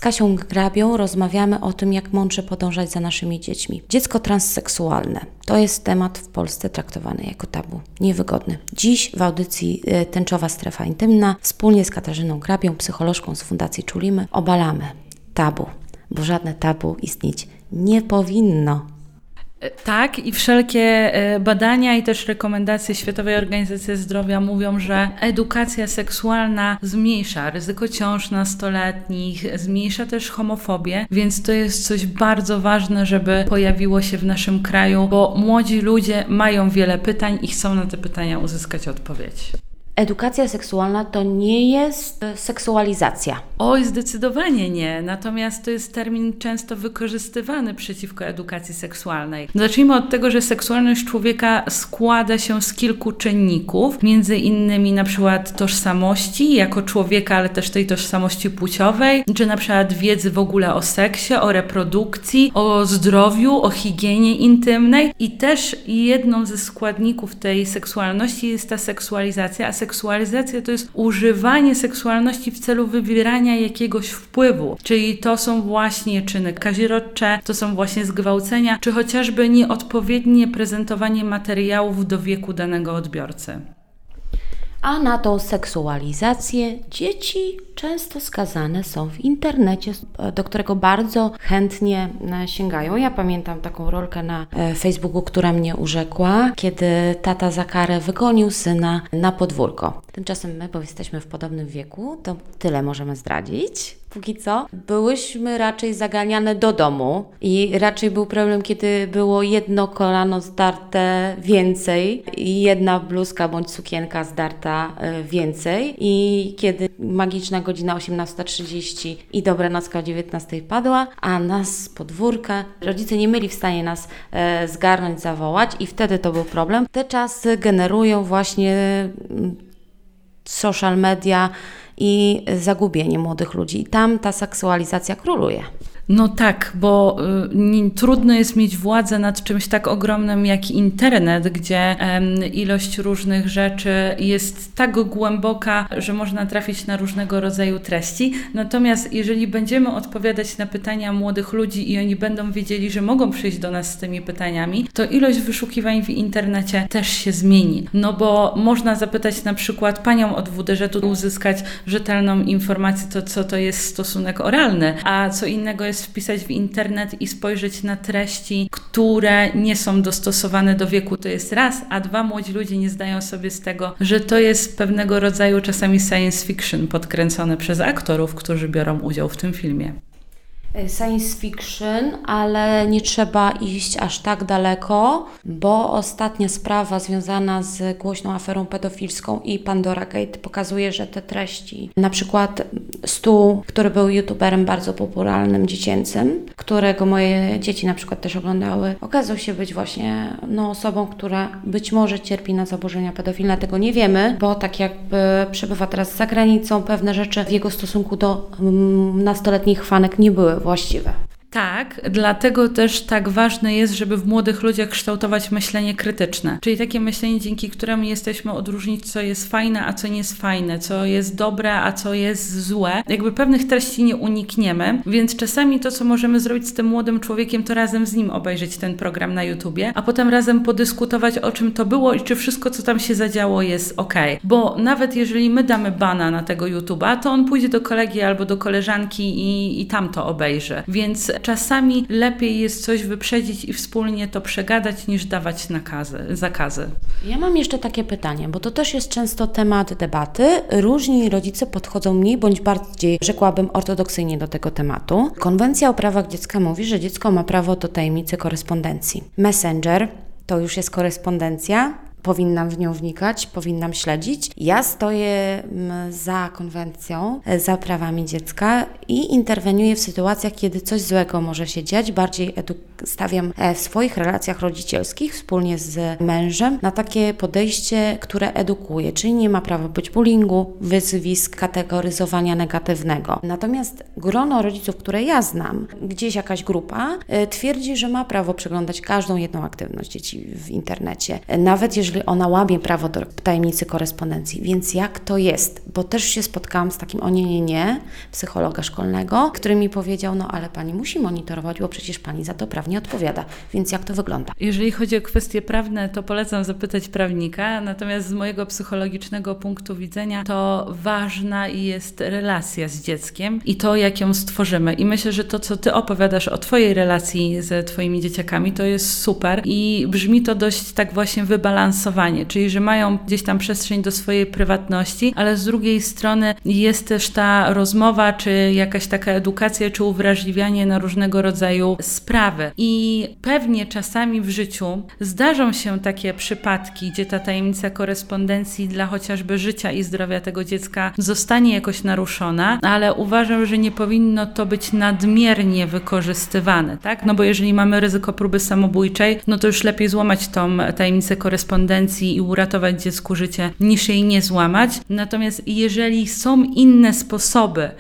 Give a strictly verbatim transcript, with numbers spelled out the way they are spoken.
Kasią Grabią rozmawiamy o tym, jak mądrze podążać za naszymi dziećmi. Dziecko transseksualne to jest temat w Polsce traktowany jako tabu, niewygodny. Dziś w audycji Tęczowa Strefa Intymna wspólnie z Katarzyną Grabią, psycholożką z Fundacji Czulimy, obalamy tabu, bo żadne tabu istnieć nie powinno. Tak, i wszelkie badania i też rekomendacje Światowej Organizacji Zdrowia mówią, że edukacja seksualna zmniejsza ryzyko ciąż nastoletnich, zmniejsza też homofobię, więc to jest coś bardzo ważne, żeby pojawiło się w naszym kraju, bo młodzi ludzie mają wiele pytań i chcą na te pytania uzyskać odpowiedź. Edukacja seksualna to nie jest seksualizacja. Oj, zdecydowanie nie. Natomiast to jest termin często wykorzystywany przeciwko edukacji seksualnej. Zacznijmy od tego, że seksualność człowieka składa się z kilku czynników, między innymi na przykład tożsamości jako człowieka, ale też tej tożsamości płciowej, czy na przykład wiedzy w ogóle o seksie, o reprodukcji, o zdrowiu, o higienie intymnej i też jedną ze składników tej seksualności jest ta seksualizacja, a seksualizacja to jest używanie seksualności w celu wywierania jakiegoś wpływu, czyli to są właśnie czyny kazirodcze, to są właśnie zgwałcenia, czy chociażby nieodpowiednie prezentowanie materiałów do wieku danego odbiorcy. A na tą seksualizację dzieci często skazane są w internecie, do którego bardzo chętnie sięgają. Ja pamiętam taką rolkę na Facebooku, która mnie urzekła, kiedy tata za karę wygonił syna na podwórko. Tymczasem my, bo jesteśmy w podobnym wieku, to tyle możemy zdradzić. Póki co byłyśmy raczej zaganiane do domu i raczej był problem, kiedy było jedno kolano zdarte więcej i jedna bluzka bądź sukienka zdarta więcej i kiedy magiczna godzina osiemnasta trzydzieści i dobranocka o dziewiętnastej padła, a nas z podwórka rodzice nie byli w stanie nas e, zgarnąć, zawołać i wtedy to był problem. Te czasy generują właśnie social media i zagubienie młodych ludzi. I tam ta seksualizacja króluje. No tak, bo y, nie, trudno jest mieć władzę nad czymś tak ogromnym jak internet, gdzie y, ilość różnych rzeczy jest tak głęboka, że można trafić na różnego rodzaju treści. Natomiast jeżeli będziemy odpowiadać na pytania młodych ludzi i oni będą wiedzieli, że mogą przyjść do nas z tymi pytaniami, to ilość wyszukiwań w internecie też się zmieni. No bo można zapytać na przykład panią od W D Ż-u, uzyskać rzetelną informację, to co to jest stosunek oralny, a co innego jest wpisać w internet i spojrzeć na treści, które nie są dostosowane do wieku. To jest raz, a dwa, młodzi ludzie nie zdają sobie z tego, że to jest pewnego rodzaju czasami science fiction podkręcone przez aktorów, którzy biorą udział w tym filmie. Science fiction, ale nie trzeba iść aż tak daleko, bo ostatnia sprawa związana z głośną aferą pedofilską i Pandora Gate pokazuje, że te treści, na przykład Stu, który był youtuberem bardzo popularnym, dziecięcym, którego moje dzieci na przykład też oglądały, okazał się być właśnie no, osobą, która być może cierpi na zaburzenia pedofilne. Tego nie wiemy, bo tak jakby przebywa teraz za granicą, pewne rzeczy w jego stosunku do mm, nastoletnich fanek nie były właściwe. Tak, dlatego też tak ważne jest, żeby w młodych ludziach kształtować myślenie krytyczne. Czyli takie myślenie, dzięki któremu jesteśmy odróżnić, co jest fajne, a co nie jest fajne, co jest dobre, a co jest złe. Jakby pewnych treści nie unikniemy, więc czasami to, co możemy zrobić z tym młodym człowiekiem, to razem z nim obejrzeć ten program na YouTubie, a potem razem podyskutować, o czym to było i czy wszystko, co tam się zadziało, jest okej. Bo nawet jeżeli my damy bana na tego YouTuba, to on pójdzie do kolegi albo do koleżanki i, i tam to obejrzy. Więc czasami lepiej jest coś wyprzedzić i wspólnie to przegadać, niż dawać nakazy, zakazy. Ja mam jeszcze takie pytanie, bo to też jest często temat debaty. Różni rodzice podchodzą mniej bądź bardziej, rzekłabym, ortodoksyjnie do tego tematu. Konwencja o prawach dziecka mówi, że dziecko ma prawo do tajemnicy korespondencji. Messenger to już jest korespondencja. Powinnam w nią wnikać, powinnam śledzić. Ja stoję za konwencją, za prawami dziecka i interweniuję w sytuacjach, kiedy coś złego może się dziać. Bardziej edu- stawiam w swoich relacjach rodzicielskich wspólnie z mężem na takie podejście, które edukuje, czyli nie ma prawa być bullyingu, wyzwisk, kategoryzowania negatywnego. Natomiast grono rodziców, które ja znam, gdzieś jakaś grupa, twierdzi, że ma prawo przeglądać każdą jedną aktywność dzieci w internecie. Nawet jeżeli jeżeli ona łamie prawo do tajemnicy korespondencji. Więc jak to jest? Bo też się spotkałam z takim o nie, nie, nie, psychologa szkolnego, który mi powiedział, no ale pani musi monitorować, bo przecież pani za to prawnie odpowiada. Więc jak to wygląda? Jeżeli chodzi o kwestie prawne, to polecam zapytać prawnika, natomiast z mojego psychologicznego punktu widzenia to ważna jest relacja z dzieckiem i to, jak ją stworzymy. I myślę, że to, co ty opowiadasz o twojej relacji ze twoimi dzieciakami, to jest super i brzmi to dość tak właśnie wybalansowanie, czyli że mają gdzieś tam przestrzeń do swojej prywatności, ale z drugiej strony jest też ta rozmowa, czy jakaś taka edukacja, czy uwrażliwianie na różnego rodzaju sprawy. I pewnie czasami w życiu zdarzą się takie przypadki, gdzie ta tajemnica korespondencji dla chociażby życia i zdrowia tego dziecka zostanie jakoś naruszona, ale uważam, że nie powinno to być nadmiernie wykorzystywane, tak? No bo jeżeli mamy ryzyko próby samobójczej, no to już lepiej złamać tą tajemnicę korespondencji i uratować dziecku życie, niż jej nie złamać. Natomiast jeżeli są inne sposoby